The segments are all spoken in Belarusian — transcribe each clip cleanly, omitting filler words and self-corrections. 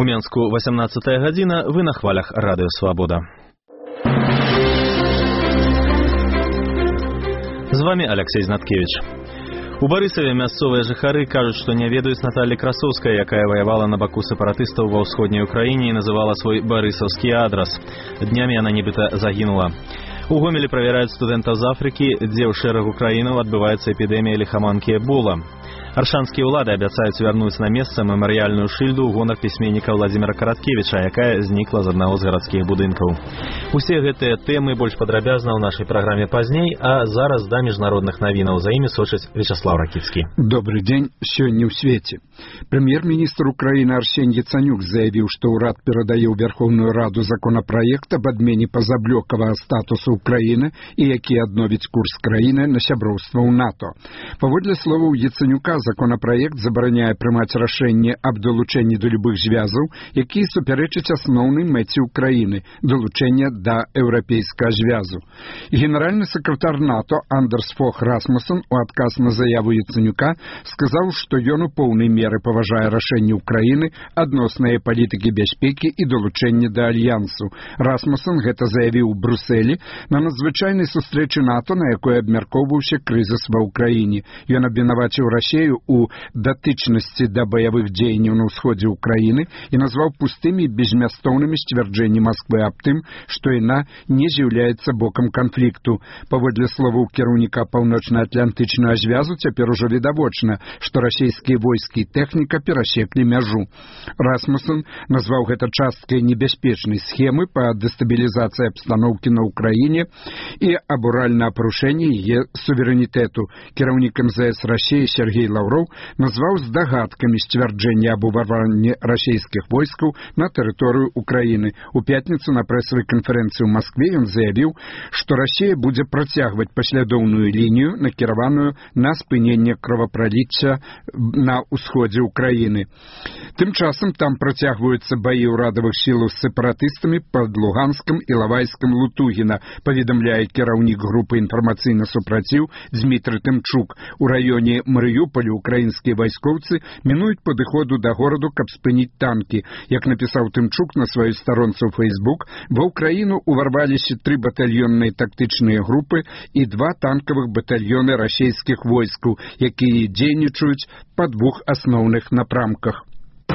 У Менску 18 гадзіна, вы на хвалях радыё Свабода. З вами Алексей Знаткевич. У Барысаве мясцовыя жыхары кажуць, што не ведаюць Наталі Красоўскай, якая ваявала на баку сепаратыстаў ва ўсходняй Украіне і называла свой барысаўскі адрас. Днямі яна нібыта загінула. У Гомелі правяраюць студэнтаў з Афрыкі, дзе ў шэрагу краінаў адбываецца эпідэмія ліхаманкі Эбола. Аршанскія ўлады абяцаюць вярнуць на месца мемарыяльную шыльду ў гонар пісьменніка Владзіміра Караткевіча, якая знікла з аднаго з гарадскіх будынкаў. Усе гэтыя тэмы больш падрабязна ў нашай праграме пазней, а зараз да міжнародных навінаў. За імі сочыць Вячеслав Ракіцкі. Добрый дзень. Сёння ў свеце. Прэм'ер-міністр Украіны Арсень Яцанюк заявіў, што ўрад перадае ў Верховную Раду законапраект аб адмене пазаблёкавага статусу Украіны і які адновіць курс краіны на сяброўства ў НАТО. Паводле словаў Яцанюка, законопроект забараняе прымаць рашэнне аб далучэнні да любых звязаў, якія супярэчаць асноўнай мэце Украіны – далучэння да еўрапейскага звязу. Генеральны сакратар НАТО Андерс Фох Расмуссен у адказ на заяву Яцанюка сказаў, што ён у поўнай меры паважае рашэнне Украіны адносна яе палітыкі бяспекі і далучэння да альянсу. Расмуссен гэта заявіў у Брусэлі на надзвычайнай сустрэчы НАТО, на якой абмяркоўваўся крызіс ва Ўкраіне. Ён абвінаваціў Расію у датычнасці да баявых дзеянняў на ўсходзе Украіны і назваў пустымі і безмястоўнымі сцвярджэнні Масквы аб тым, што яна не з'яўляецца бокам канфлікту. Паводле словаў кіраўніка паўночна-атлантычнага звязу, цяпер ужо відавочна, што расійскія войскі і тэхніка перасеклі мяжу. Расмуссен назваў гэта часткай небяспечнай схемы па дэстабілізацыі абстаноўкі на Ўкраіне і абуральна парушэнне яе суверэнітэту. Кіраўнік МЗС Расіі Сергей Лаўроў назваў здагадкамі сцвярджэння аб уварванні расійскіх войскаў на тэрыторыю Украіны. У пятніцу на прэсавай канферэнцыі ў Маскве ён заявіў, што Расія будзе працягваць паслядоўную лінію, накіраваную на спыненне кровапраліцця на ўсходзе Украіны. Тым часам там працягваюцца баі ўрадавых сілаў з сепаратыстамі пад Луганскам і Лавайскам Лутугіна, паведамляе кіраўнік групы інфармацыйны супраціў Дзмітрый Тымчук. У раёне Марыёполя украінскія вайскоўцы мінуюць падыходу да гораду, каб спыніць танкі. Як напісаў Тымчук на сваёй старонцы ў Фейсбук, ва Ўкраіну уварваліся 3 батальённыя тактычныя групы і 2 танкавых батальёны расійскіх войскаў, якія дзейнічаюць па 2 асноўных напрамках.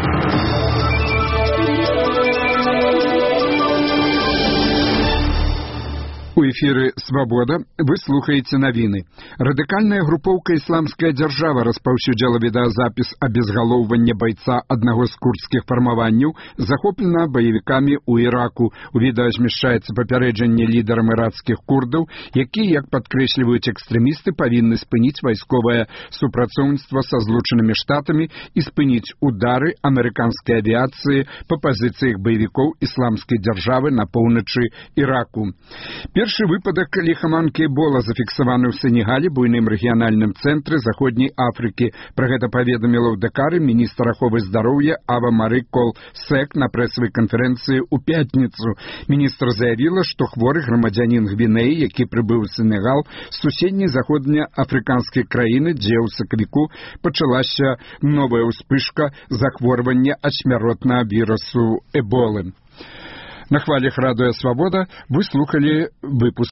У эфіры «Свабода» вы слухаеце навіны. Радыкальная групоўка «Ісламская дзяржава» распаўсюдзіла відэазапіс абезгалоўвання байца аднаго з курдскіх фармаванняў, захоплена баевікамі ў Іраку. У відэа змяшчаецца папярэджанне лідарам іракскіх курдаў, якія, як падкрэсліваюць экстрэмісты, павінны спыніць вайсковае супрацоўніцтва са Злучанымі Штатамі і спыніць удары амерыканскай авіяцыі па пазіцыях баевікоў «Ісламскай дзяржавы» на поўначы Іраку. Першы выпадак ліхаманкі Эбола зафіксаваны ў Сенегалі, буйным рэгіянальным цэнтры заходняй Афрыкі. Пра гэта паведаміла ў Дакары міністр аховы здароўя Ава Мары Кол Сек на прэсавай канферэнцыі ў пятніцу. Міністр заявіла, што хворы грамадзянін Гвінеі, які прыбыў у Сенегал з суседняй заходнеафрыканскай краіны, дзе ў сакавіку пачалася новая ўспышка захворвання ад смяротнага вірусу Эболы. На хвалях радыё Свабода вы слухали выпуск